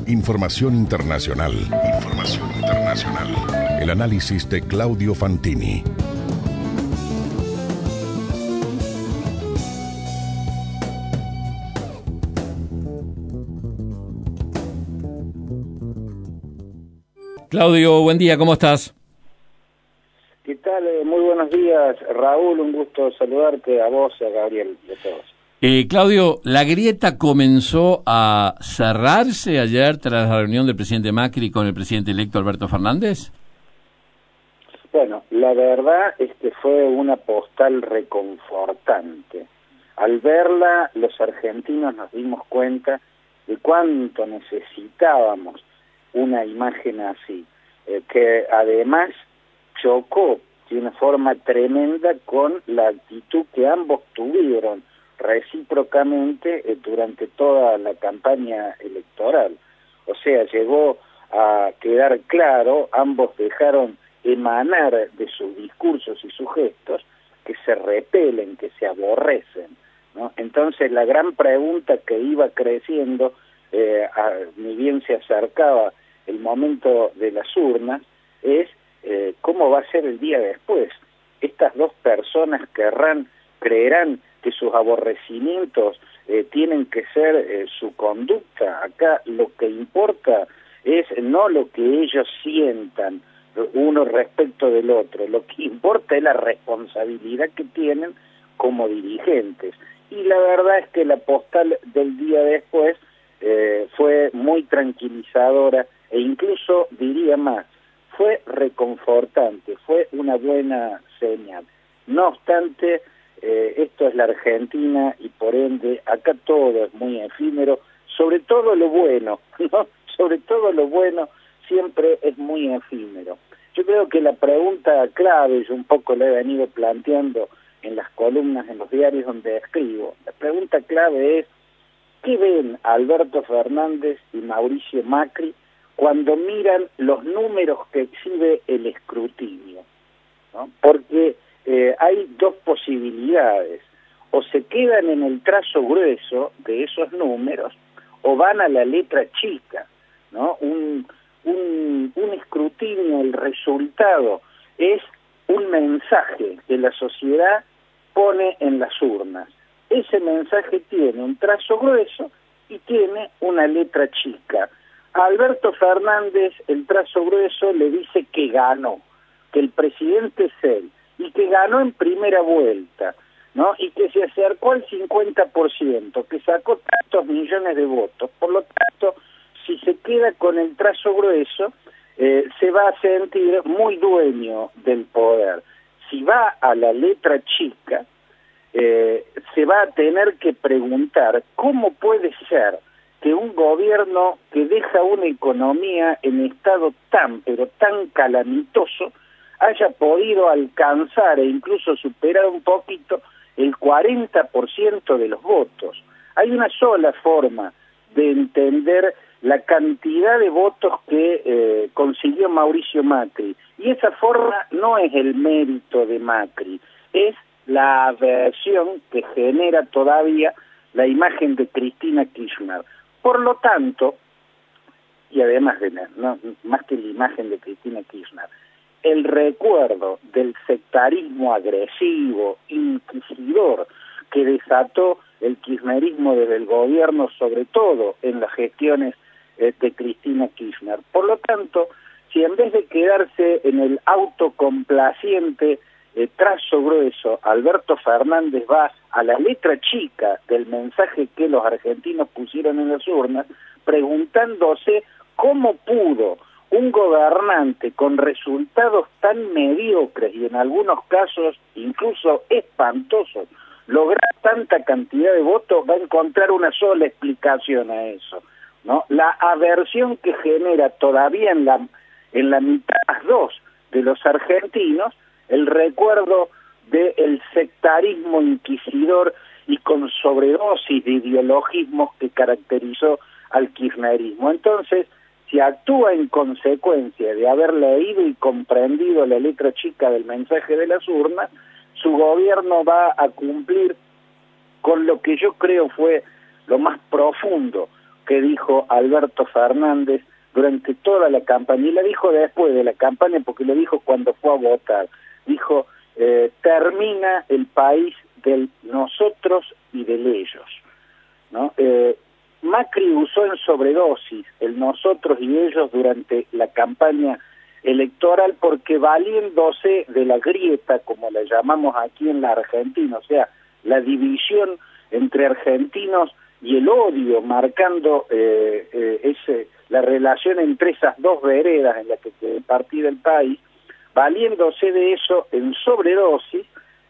Información internacional. El análisis de Claudio Fantini. Claudio, buen día, ¿cómo estás? ¿Qué tal? Muy buenos días, Raúl, un gusto saludarte, a vos y a Gabriel, y a todos. Claudio, ¿la grieta comenzó a cerrarse ayer tras la reunión del presidente Macri con el presidente electo Alberto Fernández? Bueno, la verdad es que fue una postal reconfortante. Al verla, los argentinos nos dimos cuenta de cuánto necesitábamos una imagen así, que además chocó de una forma tremenda con la actitud que ambos tuvieron recíprocamente durante toda la campaña electoral. O sea, llegó a quedar claro, ambos dejaron emanar de sus discursos y sus gestos que se repelen, que se aborrecen, ¿no? Entonces la gran pregunta que iba creciendo, ni bien se acercaba el momento de las urnas, es cómo va a ser el día después. Estas dos personas creerán que sus aborrecimientos tienen que ser su conducta. Acá lo que importa es no lo que ellos sientan uno respecto del otro, lo que importa es la responsabilidad que tienen como dirigentes. Y la verdad es que la postal del día después fue muy tranquilizadora e incluso, diría más, fue reconfortante, fue una buena señal. No obstante, esto es la Argentina y por ende acá todo es muy efímero, sobre todo lo bueno, ¿no? Sobre todo lo bueno siempre es muy efímero. Yo creo que la pregunta clave, yo un poco la he venido planteando en las columnas, en los diarios donde escribo, la pregunta clave es: ¿qué ven Alberto Fernández y Mauricio Macri cuando miran los números que exhibe el escrutinio, ¿no? Porque hay dos posibilidades: o se quedan en el trazo grueso de esos números o van a la letra chica, ¿no? Un escrutinio, el resultado es un mensaje que la sociedad pone en las urnas. Ese mensaje tiene un trazo grueso y tiene una letra chica. A Alberto Fernández el trazo grueso le dice que ganó, que el presidente es él, y que ganó en primera vuelta, ¿no? Y que se acercó al 50%, que sacó tantos millones de votos. Por lo tanto, si se queda con el trazo grueso, se va a sentir muy dueño del poder. Si va a la letra chica, se va a tener que preguntar cómo puede ser que un gobierno que deja una economía en estado tan, pero tan calamitoso, haya podido alcanzar e incluso superar un poquito el 40% de los votos. Hay una sola forma de entender la cantidad de votos que consiguió Mauricio Macri, y esa forma no es el mérito de Macri, es la aversión que genera todavía la imagen de Cristina Kirchner. Por lo tanto, y además más que la imagen de Cristina Kirchner, el recuerdo del sectarismo agresivo, inquisidor, que desató el kirchnerismo desde el gobierno, sobre todo en las gestiones de Cristina Kirchner. Por lo tanto, si en vez de quedarse en el autocomplaciente trazo grueso, Alberto Fernández va a la letra chica del mensaje que los argentinos pusieron en las urnas, preguntándose cómo pudo un gobernante con resultados tan mediocres y en algunos casos incluso espantosos lograr tanta cantidad de votos, va a encontrar una sola explicación a eso, ¿no? La aversión que genera todavía en la mitad dos de los argentinos el recuerdo del sectarismo inquisidor y con sobredosis de ideologismos que caracterizó al kirchnerismo. Entonces, si actúa en consecuencia de haber leído y comprendido la letra chica del mensaje de las urnas, su gobierno va a cumplir con lo que yo creo fue lo más profundo que dijo Alberto Fernández durante toda la campaña, y la dijo después de la campaña porque lo dijo cuando fue a votar. Dijo, termina el país del nosotros y del ellos, ¿no? Macri usó en sobredosis el nosotros y ellos durante la campaña electoral porque valiéndose de la grieta, como la llamamos aquí en la Argentina, o sea, la división entre argentinos y el odio, marcando la relación entre esas dos veredas en las que se partía el país, valiéndose de eso en sobredosis,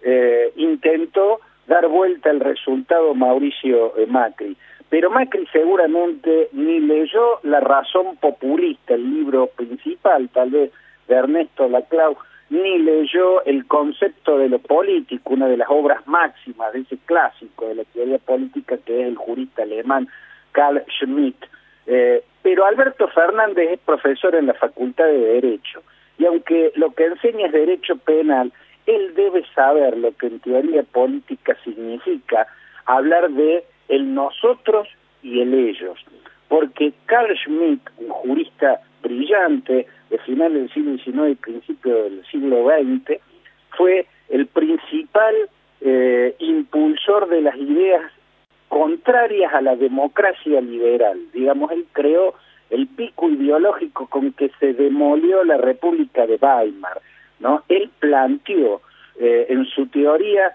intentó dar vuelta al resultado Mauricio Macri. Pero Macri seguramente ni leyó La razón populista, el libro principal, tal vez, de Ernesto Laclau, ni leyó El concepto de lo político, una de las obras máximas de ese clásico de la teoría política que es el jurista alemán Carl Schmitt. Pero Alberto Fernández es profesor en la Facultad de Derecho, y aunque lo que enseña es Derecho Penal, él debe saber lo que en teoría política significa hablar de el nosotros y el ellos, porque Carl Schmitt, un jurista brillante de finales del siglo XIX y principio del siglo XX, fue el principal impulsor de las ideas contrarias a la democracia liberal. Digamos, él creó el pico ideológico con que se demolió la República de Weimar, ¿no? Él planteó en su teoría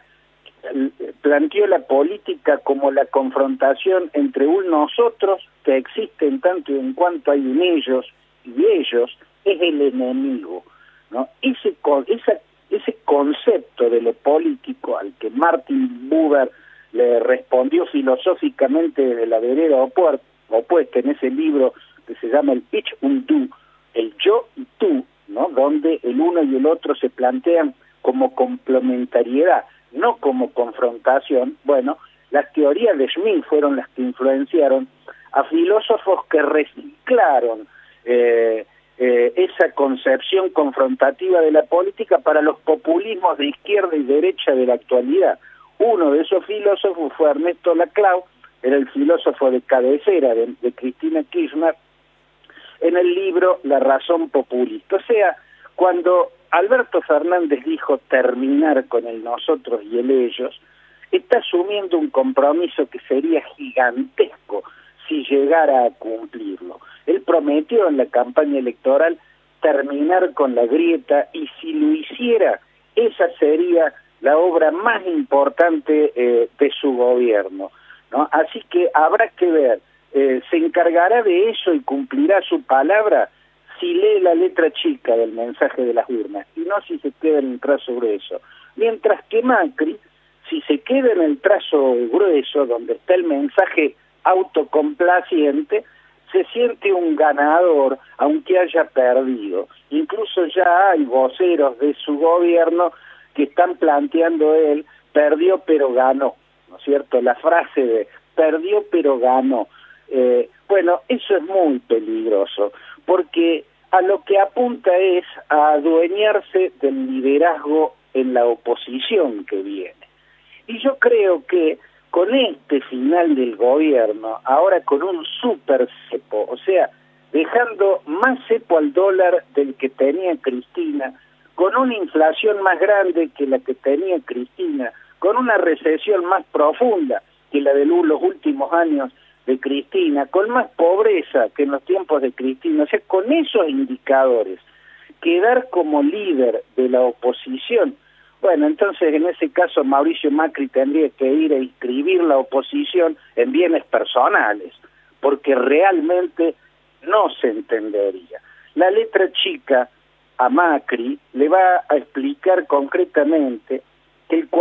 la política como la confrontación entre un nosotros que existe en tanto y en cuanto hay un ellos, y ellos es el enemigo, ¿no? Ese concepto de lo político al que Martin Buber le respondió filosóficamente desde la vereda opuesta en ese libro que se llama el Ich und Du, el yo y tú, ¿no? Donde el uno y el otro se plantean como complementariedad, no como confrontación. Bueno, las teorías de Schmitt fueron las que influenciaron a filósofos que reciclaron esa concepción confrontativa de la política para los populismos de izquierda y derecha de la actualidad. Uno de esos filósofos fue Ernesto Laclau, era el filósofo de cabecera de Cristina Kirchner, en el libro La razón populista. O sea, cuando Alberto Fernández dijo terminar con el nosotros y el ellos, está asumiendo un compromiso que sería gigantesco si llegara a cumplirlo. Él prometió en la campaña electoral terminar con la grieta, y si lo hiciera, esa sería la obra más importante de su gobierno, ¿no? Así que habrá que ver, se encargará de eso y cumplirá su palabra si lee la letra chica del mensaje de las urnas, y no si se queda en el trazo grueso. Mientras que Macri, si se queda en el trazo grueso, donde está el mensaje autocomplaciente, se siente un ganador, aunque haya perdido. Incluso ya hay voceros de su gobierno que están planteando él, perdió pero ganó, ¿no es cierto? La frase de perdió pero ganó. Bueno, eso es muy peligroso, porque a lo que apunta es a adueñarse del liderazgo en la oposición que viene. Y yo creo que con este final del gobierno, ahora con un super cepo, o sea, dejando más cepo al dólar del que tenía Cristina, con una inflación más grande que la que tenía Cristina, con una recesión más profunda que la de los últimos años de Cristina, con más pobreza que en los tiempos de Cristina, o sea, con esos indicadores, quedar como líder de la oposición. Bueno, entonces en ese caso Mauricio Macri tendría que ir a inscribir la oposición en bienes personales, porque realmente no se entendería. La letra chica a Macri le va a explicar concretamente que el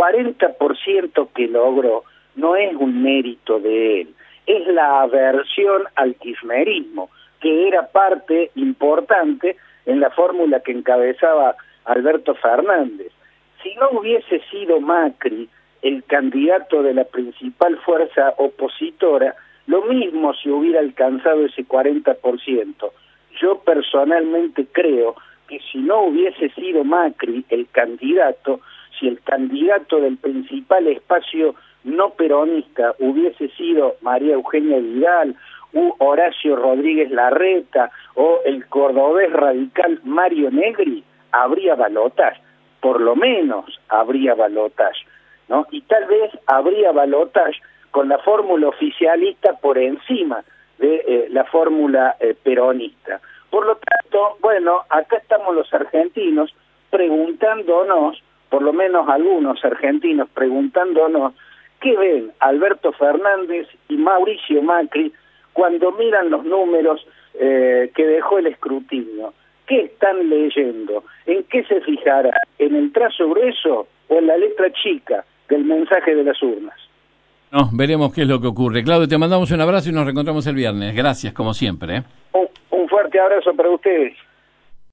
40% que logró no es un mérito de él, es la aversión al kirchnerismo, que era parte importante en la fórmula que encabezaba Alberto Fernández. Si no hubiese sido Macri el candidato de la principal fuerza opositora, lo mismo si hubiera alcanzado ese 40%. Yo personalmente creo que si no hubiese sido Macri el candidato, si el candidato del principal espacio no peronista hubiese sido María Eugenia Vidal Horacio Rodríguez Larreta o el cordobés radical Mario Negri, habría balotaje, por lo menos habría balotaje, ¿no? Y tal vez habría balotaje con la fórmula oficialista por encima de la fórmula peronista. Por lo tanto, bueno, acá estamos los argentinos preguntándonos, por lo menos algunos argentinos preguntándonos, ¿qué ven Alberto Fernández y Mauricio Macri cuando miran los números que dejó el escrutinio? ¿Qué están leyendo? ¿En qué se fijará? ¿En el trazo grueso o en la letra chica del mensaje de las urnas? No, veremos qué es lo que ocurre. Claudio, te mandamos un abrazo y nos reencontramos el viernes. Gracias, como siempre. Un fuerte abrazo para ustedes.